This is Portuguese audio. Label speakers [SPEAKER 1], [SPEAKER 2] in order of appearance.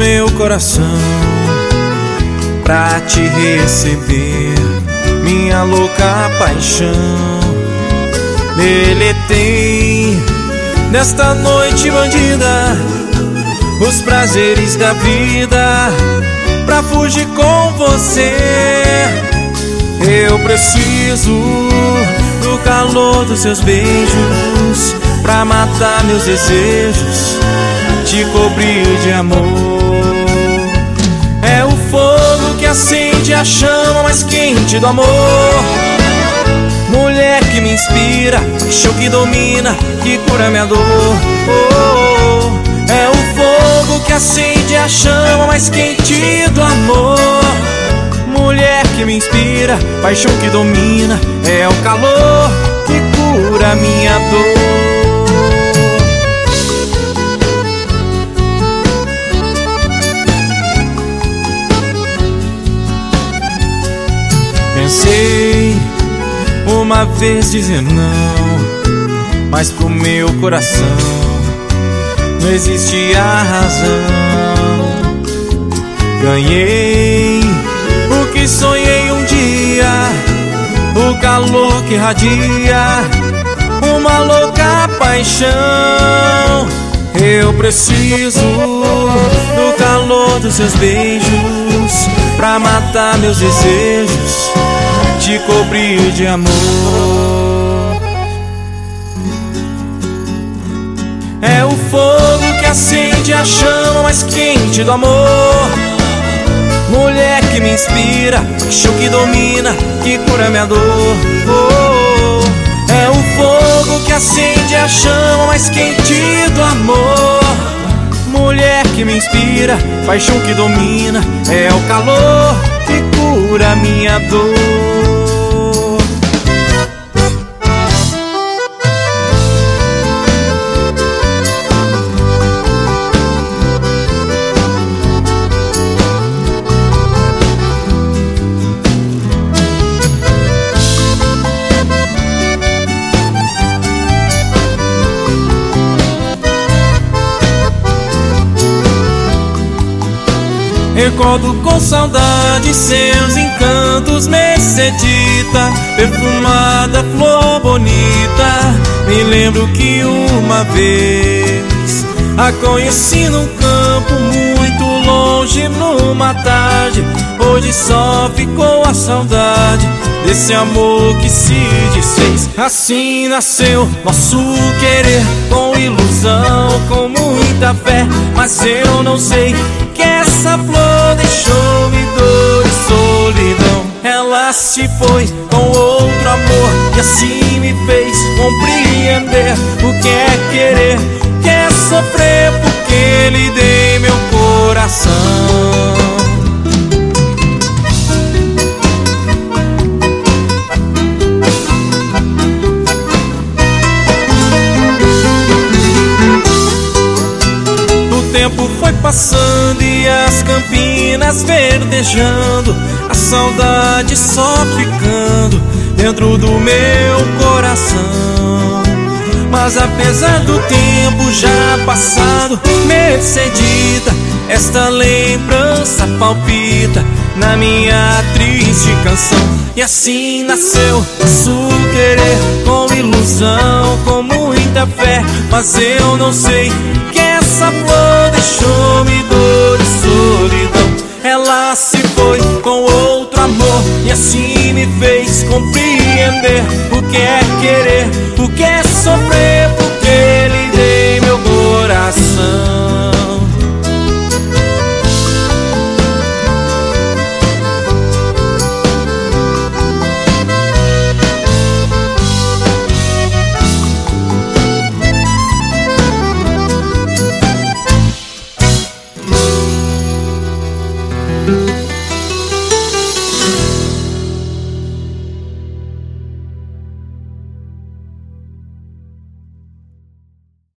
[SPEAKER 1] meu coração pra te receber, minha louca paixão. Deletei nesta noite bandida os prazeres da vida pra fugir com você. Eu preciso do calor dos seus beijos pra matar meus desejos, te cobrir de amor. É o fogo que acende a chama mais quente do amor. Mulher que me inspira, paixão que domina, que cura minha dor. É o fogo que acende a chama mais quente do amor. Mulher que me inspira, paixão que domina, é o calor que cura minha dor. Pensei uma vez dizer não, mas pro meu coração não existia razão. Ganhei o que sonhei um dia, o calor que irradia, uma louca paixão. Eu preciso do calor dos seus beijos pra matar meus desejos, te cobrir de amor. É o fogo que acende a chama mais quente do amor. Mulher que me inspira, paixão que domina, que cura minha dor. É o fogo que acende a chama mais quente do amor. Mulher que me inspira, paixão que domina, é o calor que cura minha dor. Recordo com saudade seus encantos, Mercedita, perfumada flor bonita. Me lembro que uma vez a conheci num campo muito longe, numa tarde. Hoje só ficou a saudade desse amor que se desfez. Assim nasceu nosso querer, com ilusão, com muita fé. Mas eu não sei que essa flor deixou-me dor e solidão. Ela se foi com outro amor e assim me fez compreender o que é querer, que é sofrer, porque lhe dei meu coração. O tempo foi passando e as campinas verdejando, a saudade só ficando dentro do meu coração. Mas apesar do tempo já passado, Mercedita, esta lembrança palpita na minha triste canção. E assim nasceu nosso querer, com ilusão, com muita fé. Mas eu não sei que essa flor deixou-me dor e solidão. Ela se foi com outro amor e assim me fez compreender o que é querer,